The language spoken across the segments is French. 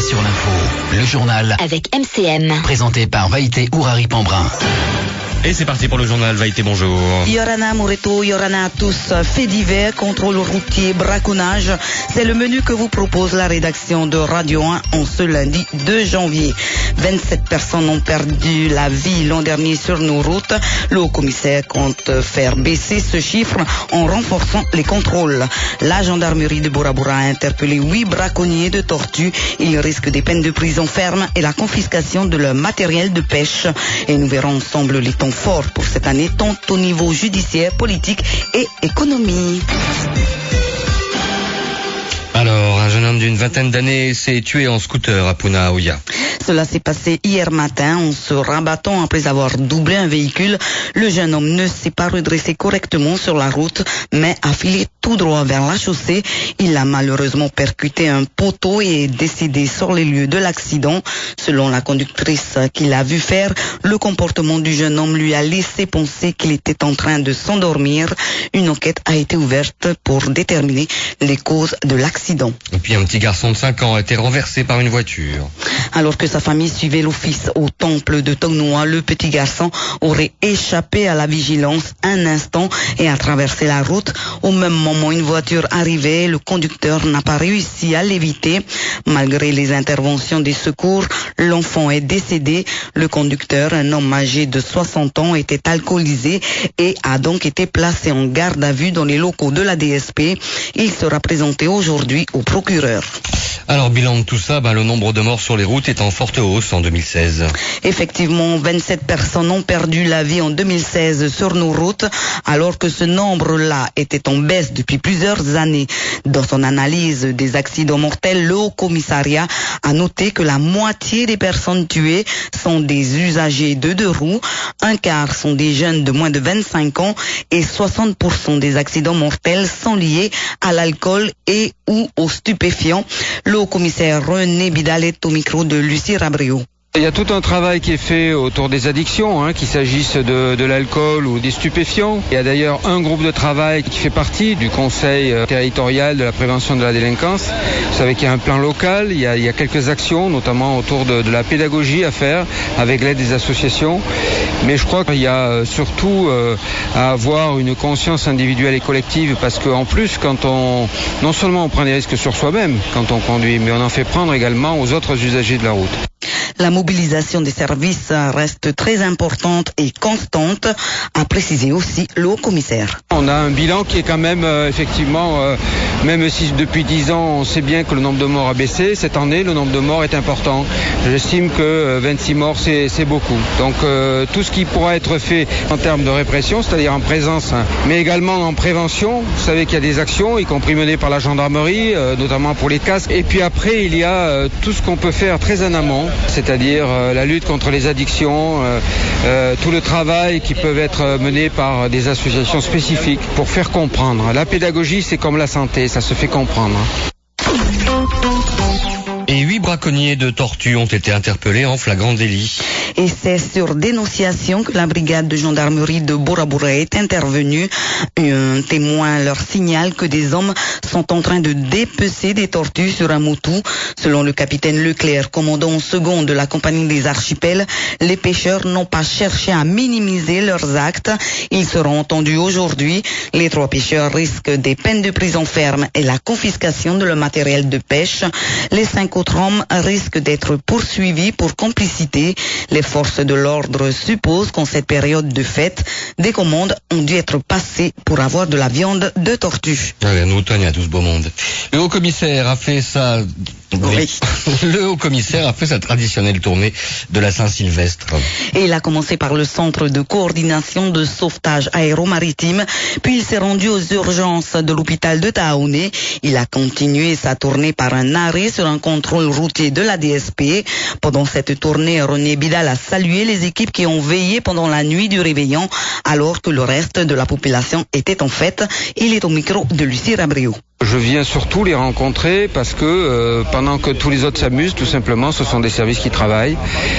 sur l'info, le journal avec MCM. Présenté par Vaïté Ourari-Pambrin. Et c'est parti pour le journal. Vaïté, bonjour. Yorana Moreto, Yorana à tous. Faits divers, contrôle routier, braconnage. C'est le menu que vous propose la rédaction de Radio 1 en ce lundi 2 janvier. 27 personnes ont perdu la vie l'an dernier sur nos routes. Le haut-commissaire compte faire baisser ce chiffre en renforçant les contrôles. La gendarmerie de Bora Bora a interpellé 8 braconniers de tortues. Ils risquent des peines de prison ferme et la confiscation de leur matériel de pêche. Et nous verrons ensemble les temps forts pour cette année, tant au niveau judiciaire, politique et économie. Alors, un jeune homme d'une vingtaine d'années s'est tué en scooter à Punaauia. Cela s'est passé hier matin en se rabattant après avoir doublé un véhicule. Le jeune homme ne s'est pas redressé correctement sur la route, mais a filé tout droit vers la chaussée. Il a malheureusement percuté un poteau et est décédé sur les lieux de l'accident. Selon la conductrice qui l'a vu faire, le comportement du jeune homme lui a laissé penser qu'il était en train de s'endormir. Une enquête a été ouverte pour déterminer les causes de l'accident. Et puis un petit garçon de 5 ans a été renversé par une voiture. Alors que sa famille suivait l'office au temple de Tongnoa, le petit garçon aurait échappé à la vigilance un instant et a traversé la route. Au même moment, une voiture arrivait. Le conducteur n'a pas réussi à l'éviter. Malgré les interventions des secours, l'enfant est décédé. Le conducteur, un homme âgé de 60 ans, était alcoolisé et a donc été placé en garde à vue dans les locaux de la DSP. Il sera présenté aujourd'hui au procureur. Alors, bilan de tout ça, le nombre de morts sur les routes est en forte hausse en 2016. Effectivement, 27 personnes ont perdu la vie en 2016 sur nos routes, alors que ce nombre-là était en baisse depuis plusieurs années. Dans son analyse des accidents mortels, le Haut-Commissariat a noté que la moitié des personnes tuées sont des usagers de deux roues, un quart sont des jeunes de moins de 25 ans et 60% des accidents mortels sont liés à l'alcool et ou aux stupéfiants. Le haut-commissaire René Bidal est au micro de Lucie Rabrio. Il y a tout un travail qui est fait autour des addictions, qu'il s'agisse de l'alcool ou des stupéfiants. Il y a d'ailleurs un groupe de travail qui fait partie du Conseil territorial de la prévention de la délinquance. Vous savez qu'il y a un plan local, il y a quelques actions, notamment autour de la pédagogie à faire avec l'aide des associations. Mais je crois qu'il y a surtout à avoir une conscience individuelle et collective parce qu'en plus, non seulement on prend des risques sur soi-même quand on conduit, mais on en fait prendre également aux autres usagers de la route. La mobilisation des services reste très importante et constante, a précisé aussi le haut-commissaire. On a un bilan qui est quand même, effectivement, même si depuis 10 ans, on sait bien que le nombre de morts a baissé, cette année, le nombre de morts est important. J'estime que 26 morts, c'est beaucoup. Donc, tout ce qui pourra être fait en termes de répression, c'est-à-dire en présence, mais également en prévention. Vous savez qu'il y a des actions, y compris menées par la gendarmerie, notamment pour les casques. Et puis après, il y a tout ce qu'on peut faire très en amont, c'est-à-dire la lutte contre les addictions, tout le travail qui peut être mené par des associations spécifiques pour faire comprendre. La pédagogie, c'est comme la santé, ça se fait comprendre. Et 8 braconniers de tortues ont été interpellés en flagrant délit. Et c'est sur dénonciation que la brigade de gendarmerie de Bora Bora est intervenue. Un témoin leur signale que des hommes sont en train de dépecer des tortues sur un moutou. Selon le capitaine Leclerc, commandant second de la compagnie des archipels, les pêcheurs n'ont pas cherché à minimiser leurs actes. Ils seront entendus aujourd'hui. Les 3 pêcheurs risquent des peines de prison ferme et la confiscation de leur matériel de pêche. Les 5 autres hommes risquent d'être poursuivis pour complicité. Les forces de l'ordre supposent qu'en cette période de fête, des commandes ont dû être passées pour avoir de la viande de tortue. Allez, nous, Tania, tout ce beau monde. Le haut-commissaire a fait ça. Oui. Le haut-commissaire a fait sa traditionnelle tournée de la Saint-Sylvestre. Et il a commencé par le centre de coordination de sauvetage aéromaritime, puis il s'est rendu aux urgences de l'hôpital de Taoné. Il a continué sa tournée par un arrêt sur un contrôle routier de la DSP. Pendant cette tournée, René Bidal a salué les équipes qui ont veillé pendant la nuit du réveillon, alors que le reste de la population était en fête. Il est au micro de Lucie Rabrio. Je viens surtout les rencontrer parce que pendant pendant que tous les autres s'amusent, tout simplement. Ce sont des services qui travaillent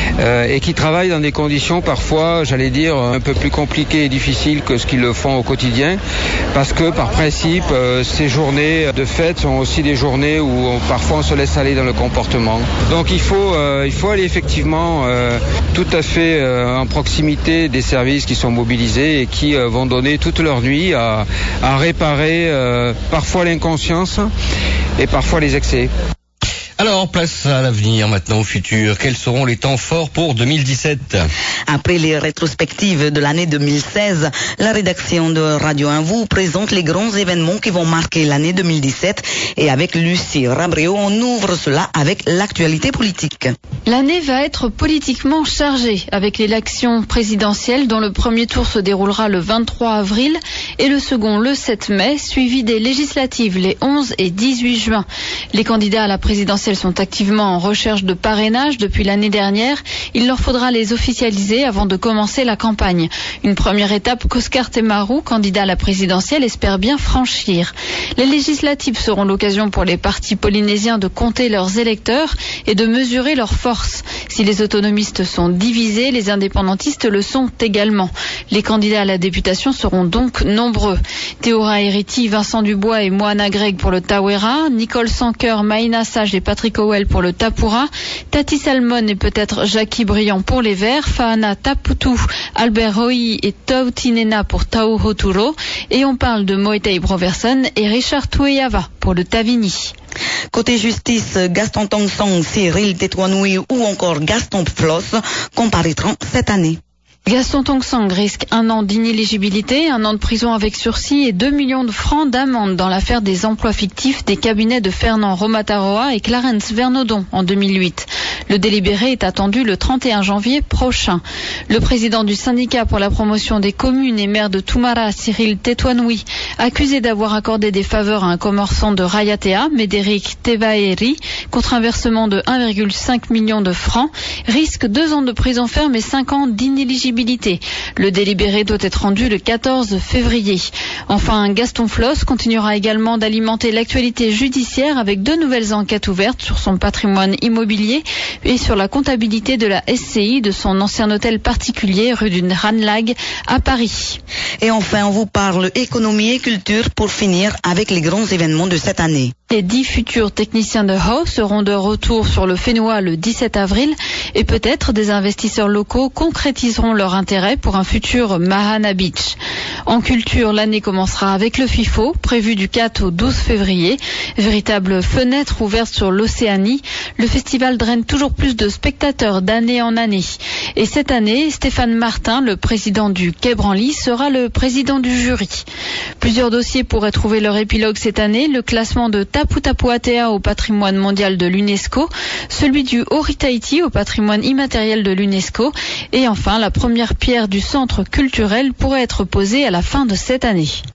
et qui travaillent dans des conditions parfois, j'allais dire, un peu plus compliquées et difficiles que ce qu'ils le font au quotidien, parce que par principe, ces journées de fête sont aussi des journées où parfois on se laisse aller dans le comportement. Donc il faut aller effectivement tout à fait en proximité des services qui sont mobilisés et qui vont donner toute leur nuit à réparer parfois l'inconscience et parfois les excès. Alors, place à l'avenir, maintenant au futur. Quels seront les temps forts pour 2017 ? Après les rétrospectives de l'année 2016, la rédaction de Radio 1 vous présente les grands événements qui vont marquer l'année 2017. Et avec Lucie Rabréau, on ouvre cela avec l'actualité politique. L'année va être politiquement chargée, avec l'élection présidentielle dont le premier tour se déroulera le 23 avril et le second le 7 mai, suivi des législatives les 11 et 18 juin. Les candidats à la présidentielle sont activement en recherche de parrainage depuis l'année dernière. Il leur faudra les officialiser avant de commencer la campagne. Une première étape qu'Oscar Temaru, candidat à la présidentielle, espère bien franchir. Les législatives seront l'occasion pour les partis polynésiens de compter leurs électeurs et de mesurer leurs forces. Si les autonomistes sont divisés, les indépendantistes le sont également. Les candidats à la députation seront donc nombreux. Théora Hériti, Vincent Dubois et Moana Gregg pour le Tawera, Nicole Sanker, Maïna Sage et Patrick Howell pour le Tapura, Tati Salmon et peut-être Jackie Briand pour les Verts, Fahana Taputu, Albert Roi et Tautinena pour Tau Hoturo, et on parle de Moetai Broverson et Richard Tueyava pour le Tavini. Côté justice, Gaston Tong-Song, Cyril Tétouanoui ou encore Gaston Floss comparaîtront cette année. Gaston Tong-Sang risque 1 an d'inéligibilité, 1 an de prison avec sursis et 2 millions de francs d'amende dans l'affaire des emplois fictifs des cabinets de Fernand Romataroa et Clarence Vernodon en 2008. Le délibéré est attendu le 31 janvier prochain. Le président du syndicat pour la promotion des communes et maire de Toumara, Cyril Tétouanoui, accusé d'avoir accordé des faveurs à un commerçant de Rayatea, Médéric Tevaeri, contre un versement de 1,5 million de francs, risque 2 ans de prison ferme et 5 ans d'inéligibilité. Le délibéré doit être rendu le 14 février. Enfin, Gaston Floss continuera également d'alimenter l'actualité judiciaire avec 2 nouvelles enquêtes ouvertes sur son patrimoine immobilier et sur la comptabilité de la SCI de son ancien hôtel particulier rue du Ranlag à Paris. Et enfin, on vous parle économie et culture pour finir avec les grands événements de cette année. Les 10 futurs techniciens de Howe seront de retour sur le Fénois le 17 avril et peut-être des investisseurs locaux concrétiseront leur intérêt pour un futur Mahana Beach. En culture, l'année commencera avec le FIFO, prévu du 4 au 12 février. Véritable fenêtre ouverte sur l'Océanie, le festival draine toujours plus de spectateurs d'année en année. Et cette année, Stéphane Martin, le président du Quai Branly, sera le président du jury. Plusieurs dossiers pourraient trouver leur épilogue cette année. Le classement de Tapu Tapu Atea au patrimoine mondial de l'UNESCO, celui du Haut-Tahiti au patrimoine immatériel de l'UNESCO et enfin la première pierre du centre culturel pourrait être posée à la fin de cette année.